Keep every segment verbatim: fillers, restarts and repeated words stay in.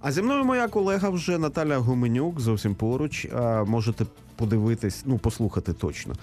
А зі мною моя колега вже Наталя Гуменюк, зовсім поруч. А, можете подивитись, ну, послухати точно.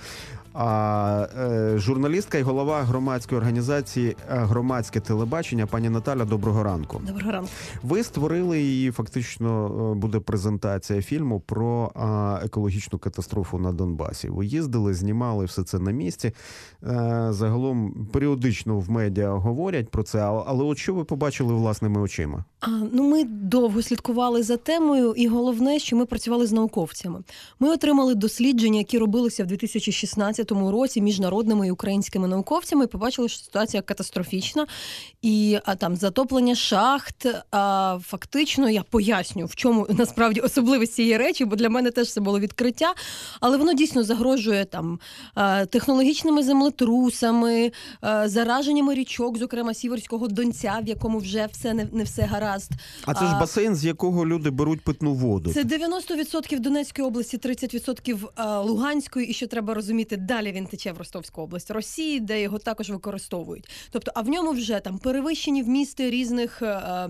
А, е, журналістка і голова громадської організації «Громадське телебачення». Пані Наталя, доброго ранку. Доброго ранку. Ви створили, і фактично буде презентація фільму про а, екологічну катастрофу на Донбасі. Ви їздили, знімали все це на місці. А, загалом періодично в медіа говорять про це, але от що ви побачили власними очима? А, ну, ми довго слідкували за темою, і головне, що ми працювали з науковцями. Ми отримали дослідження, які робилися в дві тисячі шістнадцятому році міжнародними і українськими науковцями, і побачили, що ситуація катастрофічна. І а, там затоплення шахт, а, фактично, я поясню, в чому насправді особливість цієї речі, бо для мене теж це було відкриття, але воно дійсно загрожує там технологічними землетрусами, зараженнями річок, зокрема Сіверського Донця, в якому вже все не, не все гаразд. А це ж басейн, з якого люди беруть питну воду. Це дев'яносто відсотків Донецької області, тридцять відсотків Луганської, і що треба розуміти, далі він тече в Ростовську область Росії, де його також використовують. Тобто, а в ньому вже там перевищені вмісти різних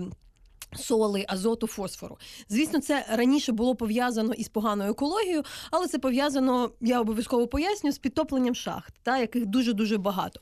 соли, азоту, фосфору. Звісно, це раніше було пов'язано із поганою екологією, але це пов'язано, я обов'язково поясню, з підтопленням шахт, та, яких дуже-дуже багато.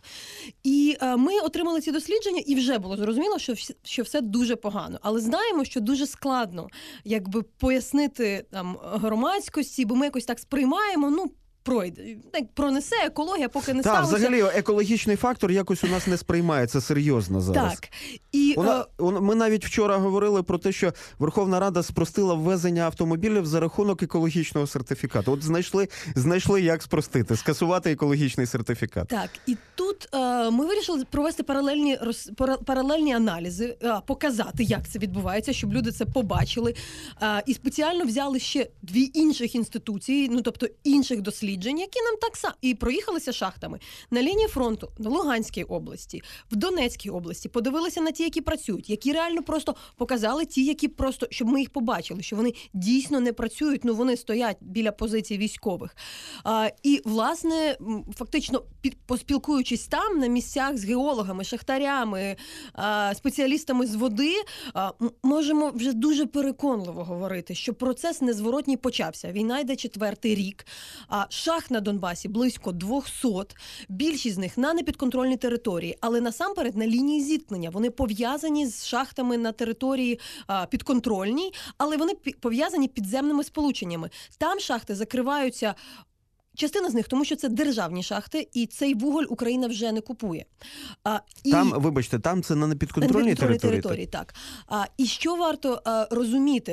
І е, ми отримали ці дослідження, і вже було зрозуміло, що, що все дуже погано. Але знаємо, що дуже складно якби пояснити там громадськості, бо ми якось так сприймаємо, ну, пройде. Так, пронесе екологія, поки не сталося. Так, взагалі, екологічний фактор якось у нас не сприймається серйозно зараз. Так. І, Вона, е... Ми навіть вчора говорили про те, що Верховна Рада спростила ввезення автомобілів за рахунок екологічного сертифікату. От знайшли, знайшли як спростити, скасувати екологічний сертифікат. Так, і тут е, ми вирішили провести паралельні, роз, паралельні аналізи, е, показати, як це відбувається, щоб люди це побачили. Е, і спеціально взяли ще дві інших інституції, ну, тобто інших досліджень, які нам так само і проїхалися шахтами на лінії фронту в Луганській області, в Донецькій області, подивилися на ті, які працюють, які реально просто показали ті, які просто, щоб ми їх побачили, що вони дійсно не працюють, ну вони стоять біля позицій військових. А, і, власне, фактично, під, поспілкуючись там, на місцях з геологами, шахтарями, а, спеціалістами з води, а, можемо вже дуже переконливо говорити, що процес незворотній почався. Війна йде четвертий рік, а шахт на Донбасі близько двохсот, більшість з них на непідконтрольній території, але насамперед на лінії зіткнення. Вони пов'язані з шахтами на території а, підконтрольній, але вони пов'язані підземними сполученнями. Там шахти закриваються, частина з них, тому що це державні шахти, і цей вуголь Україна вже не купує. А, і... Там, вибачте, там це на непідконтрольній території? території, так. А, і що варто а, розуміти?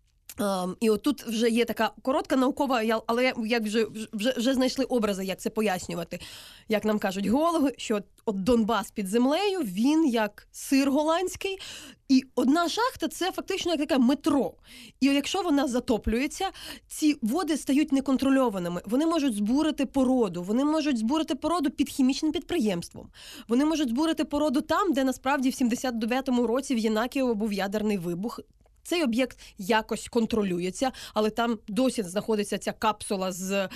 Um, і отут вже є така коротка наукова, але як вже, вже, вже знайшли образи, як це пояснювати. Як нам кажуть геологи, що от Донбас під землею, він як сир голландський, і одна шахта – це фактично як таке метро. І якщо вона затоплюється, ці води стають неконтрольованими. Вони можуть збурити породу, вони можуть збурити породу під хімічним підприємством. Вони можуть збурити породу там, де насправді в сімдесят дев'ятому році в Єнакієво був ядерний вибух. Цей об'єкт якось контролюється, але там досі знаходиться ця капсула з, е,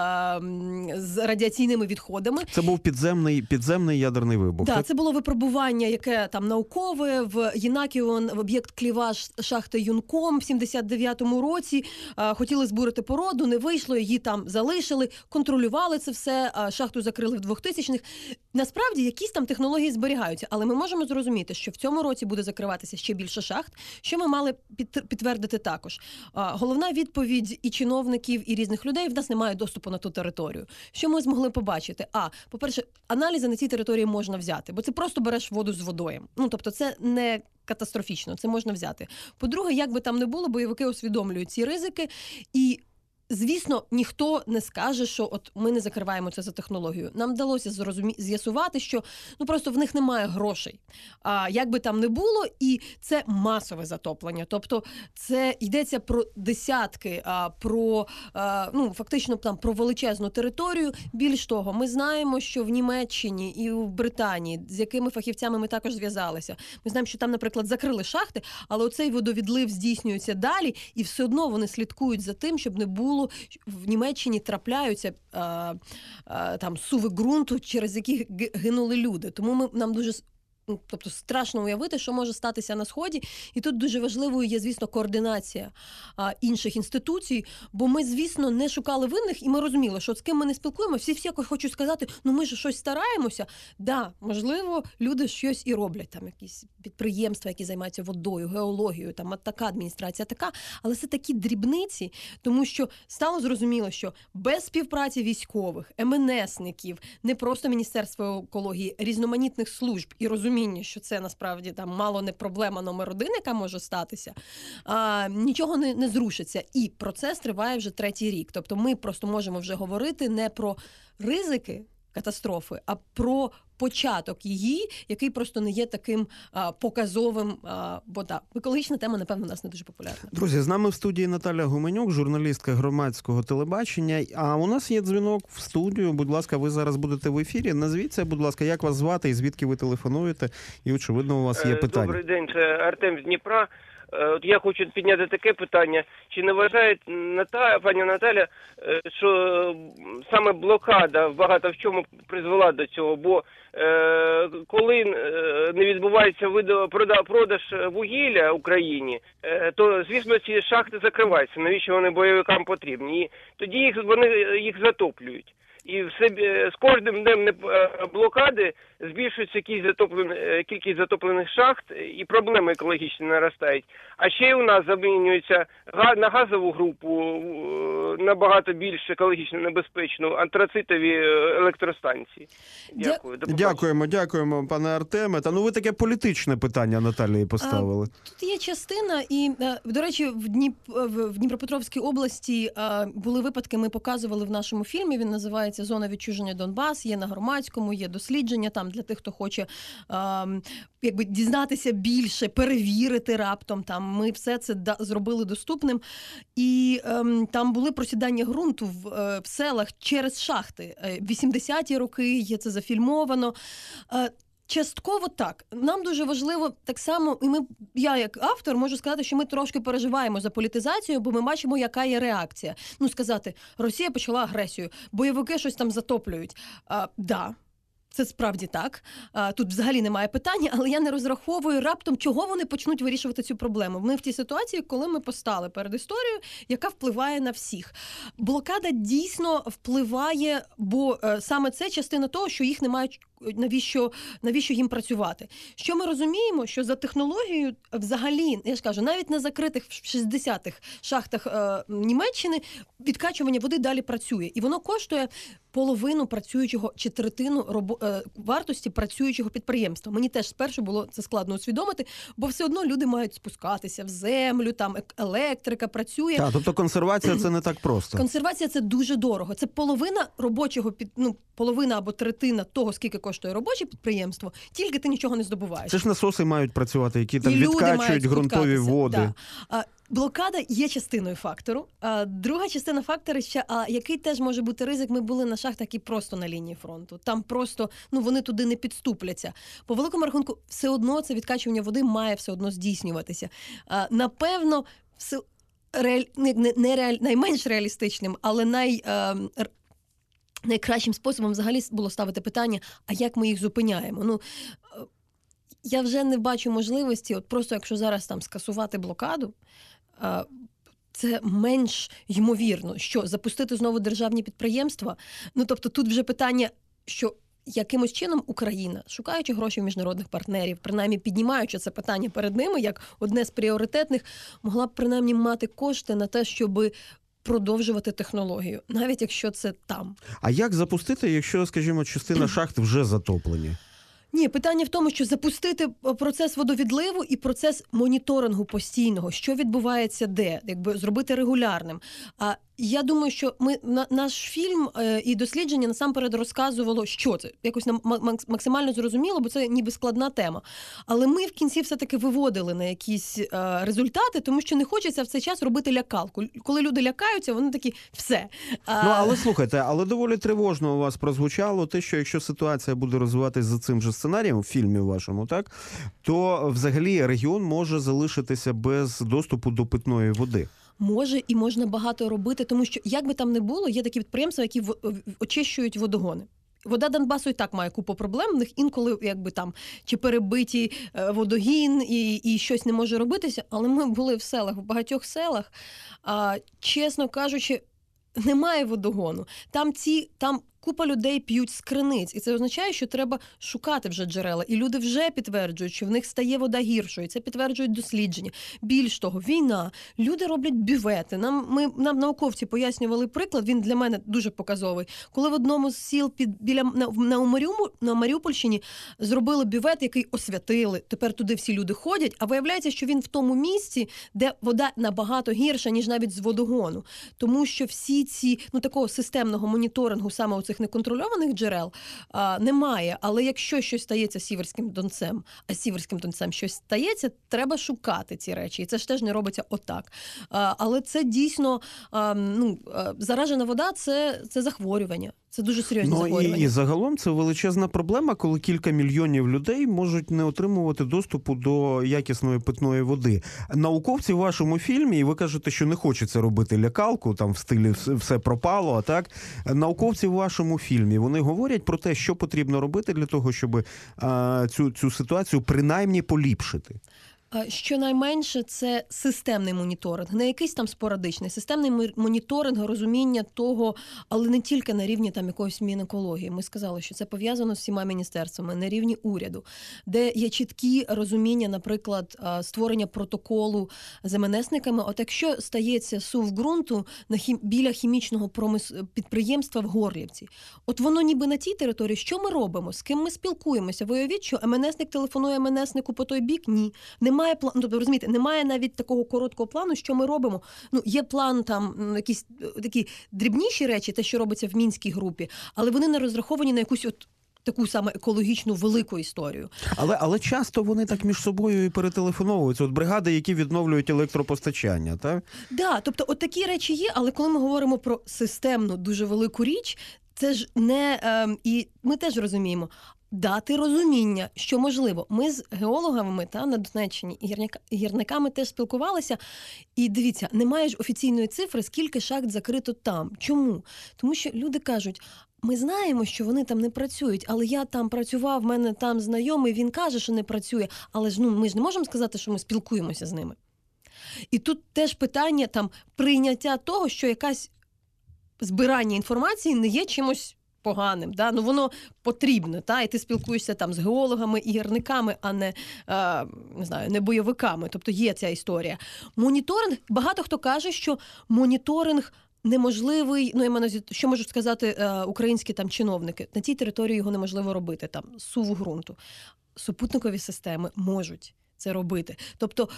з радіаційними відходами. Це був підземний, підземний ядерний вибух. Так, так, це було випробування, яке там наукове, в Єнакієво, в об'єкт кліваж шахти Юнком в сімдесят дев'ятому році. Е, хотіли збурити породу, не вийшло, її там залишили, контролювали це все, е, шахту закрили в двохтисячних. Насправді, якісь там технології зберігаються, але ми можемо зрозуміти, що в цьому році буде закриватися ще більше шахт, що ми мали підтвердити також. Головна відповідь і чиновників, і різних людей: в нас немає доступу на ту територію. Що ми змогли побачити? А, по-перше, аналізи на цій території можна взяти, бо це просто береш воду з водою. Ну, тобто це не катастрофічно, це можна взяти. По-друге, як би там не було, бойовики усвідомлюють ці ризики, і звісно, ніхто не скаже, що от ми не закриваємо це за технологію. Нам вдалося зрозумі... з'ясувати, що ну просто в них немає грошей. А як би там не було, і це масове затоплення. Тобто це йдеться про десятки, а, про а, ну фактично там про величезну територію. Більш того, ми знаємо, що в Німеччині і в Британії, з якими фахівцями ми також зв'язалися, ми знаємо, що там, наприклад, закрили шахти, але оцей водовідлив здійснюється далі, і все одно вони слідкують за тим, щоб не було. В Німеччині трапляються а, а, там суви ґрунту, через які гинули люди. Тому ми, нам дуже ну, тобто страшно уявити, що може статися на Сході. І тут дуже важливою є, звісно, координація а, інших інституцій, бо ми, звісно, не шукали винних, і ми розуміли, що з ким ми не спілкуємося, всі всі хочуть сказати, ну ми ж щось стараємося. Да, можливо, люди щось і роблять, там якісь підприємства, які займаються водою, геологією, там така адміністрація, така, але це такі дрібниці, тому що стало зрозуміло, що без співпраці військових, ем ен есників, не просто Міністерства екології, різноманітних служб і розуміння, що це насправді там мало не проблема номер один, яка може статися, а, нічого не, не зрушиться. І процес триває вже третій рік. Тобто ми просто можемо вже говорити не про ризики катастрофи, а про початок її, який просто не є таким а, показовим, а, бо так, екологічна тема, напевно, у нас не дуже популярна. Друзі, з нами в студії Наталя Гуменюк, журналістка громадського телебачення. А у нас є дзвінок в студію. Будь ласка, ви зараз будете в ефірі. Назвіться, будь ласка, як вас звати і звідки ви телефонуєте? І, очевидно, у вас є питання. Добрий день, це Артем з Дніпра. От я хочу підняти таке питання. Чи не вважає Ната... пані Наталя, що саме блокада багато в чому призвела до цього? Бо е, коли не відбувається продаж вугілля Україні, е, то, звісно, ці шахти закриваються. Навіщо вони бойовикам потрібні? І тоді їх, вони їх затоплюють. І все, з кожним днем блокади збільшується кількість затоплених, кількість затоплених шахт і проблеми екологічні наростають. А ще й у нас замінюється на газову групу набагато більш екологічно небезпечну антрацитові електростанції. Дякую. До Дякуємо, дякуємо, пане Артеме. Та ну ви таке політичне питання Наталії поставили. А, тут є частина, і, до речі, в, Дніп... в Дніпропетровській області були випадки, ми показували в нашому фільмі, він називається «Зона відчуження Донбас», є на Громадському, є дослідження там для тих, хто хоче а, якби дізнатися більше, перевірити раптом. Там ми все це да, зробили доступним. І а, там були просідання ґрунту в, в селах через шахти. вісімдесяті роки, є це зафільмовано. А, частково так. Нам дуже важливо так само, і ми, я як автор можу сказати, що ми трошки переживаємо за політизацію, бо ми бачимо, яка є реакція. Ну, сказати, Росія почала агресію, бойовики щось там затоплюють. А, да. Це справді так. Тут взагалі немає питання, але я не розраховую раптом, чого вони почнуть вирішувати цю проблему. Ми в тій ситуації, коли ми постали перед історією, яка впливає на всіх. Блокада дійсно впливає, бо саме це частина того, що їх немає, навіщо, навіщо їм працювати. Що ми розуміємо, що за технологією взагалі, я ж кажу, навіть на закритих в шістдесятих шахтах е, Німеччини відкачування води далі працює. І воно коштує половину працюючого чи третину робо, е, вартості працюючого підприємства. Мені теж спершу було це складно усвідомити, бо все одно люди мають спускатися в землю, там електрика працює. Так, тобто консервація це не так просто. Консервація це дуже дорого. Це половина робочого під, ну, половина або третина того, скільки коштує робоче підприємство, тільки ти нічого не здобуваєш. Це ж насоси мають працювати, які там і відкачують ґрунтові води. Да. А, блокада є частиною фактору. А, друга частина фактору, ще, а, який теж може бути ризик, ми були на шахтах, які просто на лінії фронту. Там просто, ну, вони туди не підступляться. По великому рахунку, все одно це відкачування води має все одно здійснюватися. А, напевно, все реаль... не, не, не реаль... найменш реалістичним, але най... А, найкращим способом взагалі було ставити питання, а як ми їх зупиняємо? Ну, я вже не бачу можливості, от просто якщо зараз там скасувати блокаду, це менш ймовірно, що запустити знову державні підприємства. Ну, тобто тут вже питання, що якимось чином Україна, шукаючи гроші в міжнародних партнерів, принаймні піднімаючи це питання перед ними, як одне з пріоритетних, могла б принаймні мати кошти на те, щоби продовжувати технологію, навіть якщо це там. А як запустити, якщо, скажімо, частина шахт вже затоплені? Ні, питання в тому, що запустити процес водовідливу і процес моніторингу постійного, що відбувається де, якби зробити регулярним. А я думаю, що ми на, наш фільм е, і дослідження насамперед розказувало, що це. Якось нам максимально зрозуміло, бо це ніби складна тема. Але ми в кінці все-таки виводили на якісь е, результати, тому що не хочеться в цей час робити лякалку. Коли люди лякаються, вони такі, все. А... Ну, але слухайте, але доволі тривожно у вас прозвучало те, що якщо ситуація буде розвиватись за цим же сценарієм в фільмі вашому, так, то взагалі регіон може залишитися без доступу до питної води. Може і можна багато робити, тому що, як би там не було, є такі підприємства, які очищують водогони. Вода Донбасу і так має купу проблем, в них інколи якби там чи перебиті е, водогін і, і щось не може робитися, але ми були в селах, в багатьох селах, а, чесно кажучи, немає водогону. Там ці, там купа людей п'ють з криниць, і це означає, що треба шукати вже джерела. І люди вже підтверджують, що в них стає вода гіршою. Це підтверджують дослідження. Більш того, війна. Люди роблять бювети. Нам, ми, нам науковці пояснювали приклад, він для мене дуже показовий. Коли в одному з сіл під, біля, на, на, Маріупольщині, на Маріупольщині зробили бювет, який освятили. Тепер туди всі люди ходять, а виявляється, що він в тому місці, де вода набагато гірша, ніж навіть з водогону. Тому що всі ці, ну такого системного моніторингу саме у цих неконтрольованих джерел а, немає. Але якщо щось стається з Сіверським Донцем, а з Сіверським Донцем щось стається, треба шукати ці речі. І це ж теж не робиться отак. А, але це дійсно, а, ну, а, заражена вода – це, це захворювання. Це дуже серйозне ну, захворювання. І, і загалом це величезна проблема, коли кілька мільйонів людей можуть не отримувати доступу до якісної питної води. Науковці в вашому фільмі, і ви кажете, що не хочеться робити лякалку, там в стилі все пропало, а так? Науковці в вашому фільмі, вони говорять про те, що потрібно робити для того, щоб а, цю, цю ситуацію принаймні поліпшити. Щонайменше це системний моніторинг, не якийсь там спорадичний, системний моніторинг, розуміння того, але не тільки на рівні там якоїсь Мінекології. Ми сказали, що це пов'язано з всіма міністерствами, на рівні уряду, де є чіткі розуміння, наприклад, створення протоколу з ем ен есниками. От якщо стається сув ґрунту на хім... біля хімічного промис... підприємства в Горлівці, от воно ніби на тій території, що ми робимо, з ким ми спілкуємося? Ви уявіть, що ем ен есник телефонує ем ен еснику по той бік? Ні. Немає Немає плану, тобто, розумієте, немає навіть такого короткого плану, що ми робимо. Ну, є план там, якісь такі дрібніші речі, те, що робиться в Мінській групі, але вони не розраховані на якусь от таку саме екологічну велику історію. Але, але часто вони так між собою і перетелефоновуються. От бригади, які відновлюють електропостачання, так? Так, да, тобто от такі речі є, але коли ми говоримо про системну, дуже велику річ, це ж не... Е, і ми теж розуміємо, дати розуміння, що можливо. Ми з геологами та, на Донеччині і гірняка, гірниками теж спілкувалися. І дивіться, немає ж офіційної цифри, скільки шахт закрито там. Чому? Тому що люди кажуть, ми знаємо, що вони там не працюють, але я там працював, в мене там знайомий, він каже, що не працює. Але ж ну, ми ж не можемо сказати, що ми спілкуємося з ними. І тут теж питання там, прийняття того, що якась збирання інформації не є чимось поганим, да? Ну воно потрібно, та? І ти спілкуєшся там з геологами і гірниками, а не, е, не знаю, не бойовиками. Тобто є ця історія. Моніторинг, багато хто каже, що моніторинг неможливий, ну, я маю, що можуть сказати е, українські там чиновники, на цій території його неможливо робити, там, суву ґрунту. Супутникові системи можуть це робити. Тобто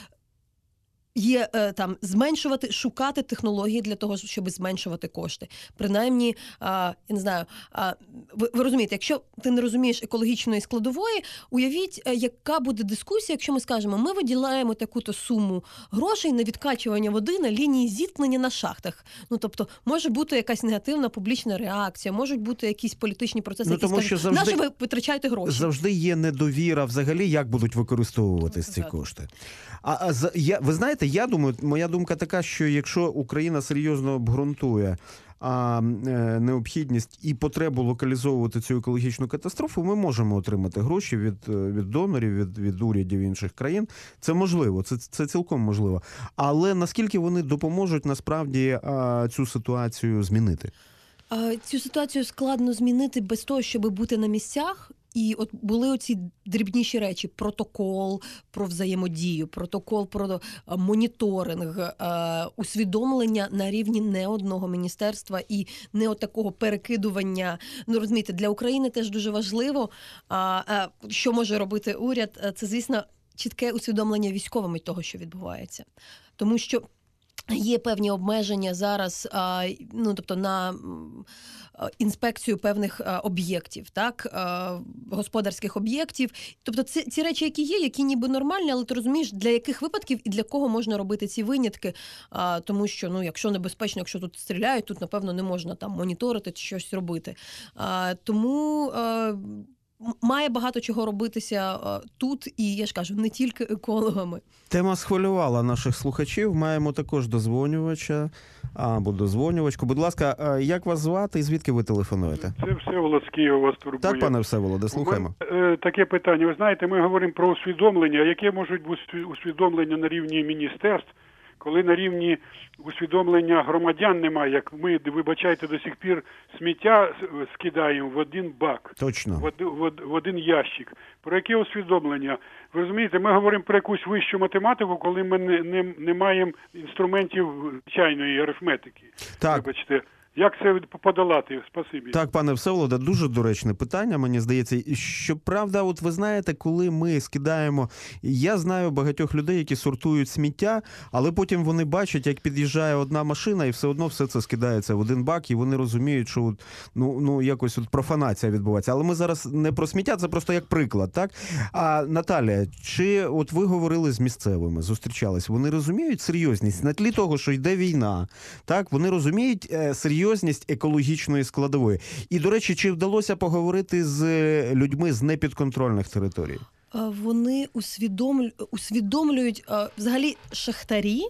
є е, там зменшувати, шукати технології для того, щоб зменшувати кошти. Принаймні, а, я не знаю, а, ви, ви розумієте, якщо ти не розумієш екологічної складової, уявіть, яка буде дискусія, якщо ми скажемо, ми виділяємо таку-то суму грошей на відкачування води на лінії зіткнення на шахтах. Ну, тобто, може бути якась негативна публічна реакція, можуть бути якісь політичні процеси, ну, які тому, скажуть, завжди, на що ви витрачаєте гроші? Завжди є недовіра взагалі, як будуть використовуватись ці кошти. А, а я, ви знаєте, я думаю, моя думка така, що якщо Україна серйозно обґрунтує а, е, необхідність і потребу локалізовувати цю екологічну катастрофу, ми можемо отримати гроші від, від донорів, від, від урядів інших країн. Це можливо, це, це цілком можливо. Але наскільки вони допоможуть насправді а, цю ситуацію змінити? А, цю ситуацію складно змінити без того, щоб бути на місцях. І от були оці дрібніші речі: протокол про взаємодію, протокол про моніторинг, усвідомлення на рівні не одного міністерства і не от такого перекидування. Ну, розумієте, для України теж дуже важливо, що може робити уряд, це, звісно, чітке усвідомлення військовими того, що відбувається. Тому що є певні обмеження зараз, ну, тобто на інспекцію певних об'єктів, так, господарських об'єктів. Тобто ці, ці речі, які є, які ніби нормальні, але ти розумієш, для яких випадків і для кого можна робити ці винятки, тому що, ну, якщо небезпечно, якщо тут стріляють, тут, напевно, не можна там моніторити, щось робити. Тому м- має багато чого робитися е, тут, і я ж кажу, не тільки екологами. Тема схвилювала наших слухачів. Маємо також дозвонювача або дозвонювачку. Будь ласка, а як вас звати і звідки ви телефонуєте? Це Всеволод з Києва вас турбує. Так, пане Всеволоде, слухаємо. У мене, е, Таке питання. Ви знаєте, ми говоримо про усвідомлення. Яке можуть бути усвідомлення на рівні міністерств, коли на рівні усвідомлення громадян немає, як ми, вибачайте, до сих пір сміття скидаємо в один бак, Точно. в один, в од- в один ящик. Про яке усвідомлення? Ви розумієте, ми говоримо про якусь вищу математику, коли ми не, не, не маємо інструментів звичайної арифметики. Так. Вибачте. Як це подолати? Спасибі. Так, пане Всеволоде, дуже доречне питання, мені здається. Щоправда, от ви знаєте, коли ми скидаємо... Я знаю багатьох людей, які сортують сміття, але потім вони бачать, як під'їжджає одна машина, і все одно все це скидається в один бак, і вони розуміють, що от, ну, ну, якось от профанація відбувається. Але ми зараз не про сміття, це просто як приклад, так? А, Наталія, чи от ви говорили з місцевими, зустрічались, вони розуміють серйозність на тлі того, що йде війна, так? Вони розуміють е, серйозність екологічної складової. І, до речі, чи вдалося поговорити з людьми з непідконтрольних територій? Е, Вони усвідомлю... усвідомлюють, е, взагалі, шахтарі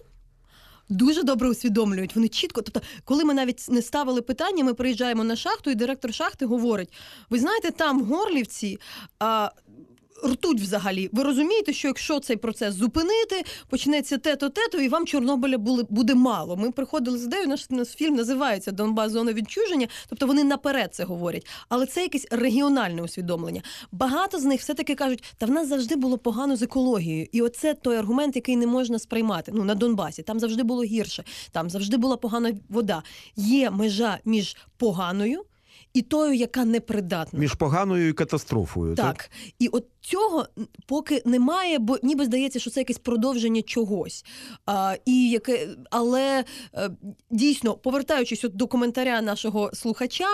дуже добре усвідомлюють. Вони чітко, тобто, коли ми навіть не ставили питання, ми приїжджаємо на шахту, і директор шахти говорить: ви знаєте, там в Горлівці а, ртуть взагалі. Ви розумієте, що якщо цей процес зупинити, почнеться те-то, те-то, і вам Чорнобиля були, буде мало. Ми приходили з ідеєю, наш, наш фільм називається «Донбас. Зона відчуження», тобто вони наперед це говорять. Але це якесь регіональне усвідомлення. Багато з них все-таки кажуть, та в нас завжди було погано з екологією. І оце той аргумент, який не можна сприймати. Ну, на Донбасі. Там завжди було гірше. Там завжди була погана вода. Є межа між поганою і тою, яка непридатна. Між поганою і катастрофою, так? Так. І от цього поки немає, бо ніби здається, що це якесь продовження чогось. А, і яке, але а, дійсно, повертаючись от до коментаря нашого слухача,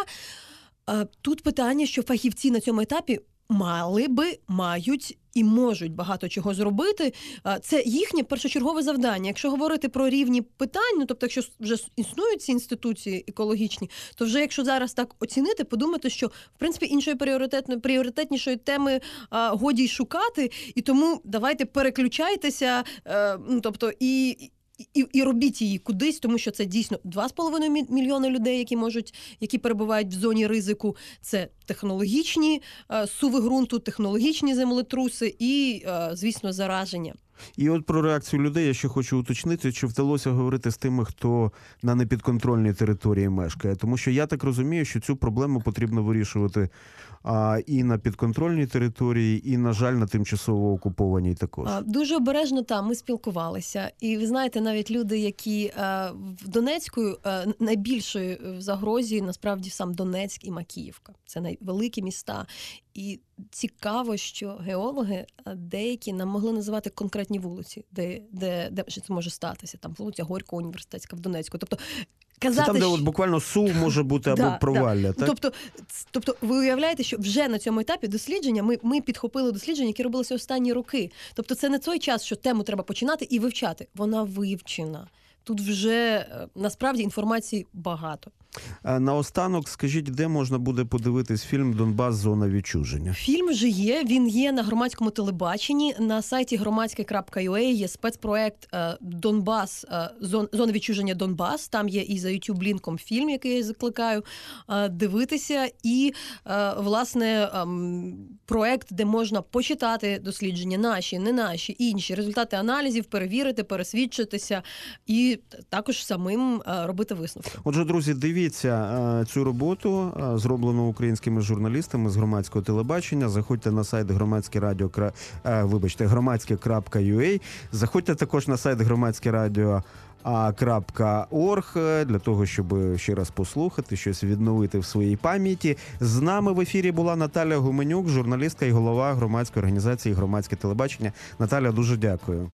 а, тут питання, що фахівці на цьому етапі мали би, мають і можуть багато чого зробити. Це їхнє першочергове завдання. Якщо говорити про рівні питань, ну, тобто, якщо вже існують ці інституції екологічні, то вже якщо зараз так оцінити, подумати, що, в принципі, іншої пріоритетної, пріоритетнішої теми а, годі й шукати, і тому давайте переключайтеся, а, ну, тобто, і... І, і робіть її кудись, тому що це дійсно два з половиною мільйони людей, які можуть, які перебувають в зоні ризику. Це технологічні е, суви ґрунту, технологічні землетруси і, е, звісно, зараження. І от про реакцію людей я ще хочу уточнити, чи вдалося говорити з тими, хто на непідконтрольній території мешкає. Тому що я так розумію, що цю проблему потрібно вирішувати а, і на підконтрольній території, і, на жаль, на тимчасово окупованій також. А, дуже обережно там ми спілкувалися. І ви знаєте, навіть люди, які а, в Донецьку, а, найбільшої в загрозі, насправді, сам Донецьк і Макіївка. Це найвеликі міста. І цікаво, що геологи деякі нам могли називати конкретні вулиці, де, де, де це може статися. Там вулиця Горького університетська в Донецьку. Тобто, казати, це там, де що... от буквально сув може бути або да, провалля, да. так? Тобто, тобто, ви уявляєте, що вже на цьому етапі дослідження, ми, ми підхопили дослідження, які робилися останні роки. Тобто це не той час, що тему треба починати і вивчати. Вона вивчена. Тут вже, насправді, інформації багато. Наостанок, скажіть, де можна буде подивитись фільм «Донбас. Зона відчуження»? Фільм вже є, він є на громадському телебаченні, на сайті громадське крапка ю а є спецпроект «Донбас. Зона відчуження Донбас». Там є і за YouTube-лінком фільм, який я закликаю дивитися, і, власне, проект, де можна почитати дослідження наші, не наші, інші, результати аналізів, перевірити, пересвідчитися і також самим робити висновки. Отже, друзі, дивіться цю роботу, зроблену українськими журналістами з громадського телебачення. Заходьте на сайт громадське радіо, вибачте, громадське крапка ю а. Заходьте також на сайт громадське радіо крапка орг для того, щоб ще раз послухати, щось відновити в своїй пам'яті. З нами в ефірі була Наталя Гуменюк, журналістка і голова громадської організації «Громадське телебачення». Наталя, дуже дякую.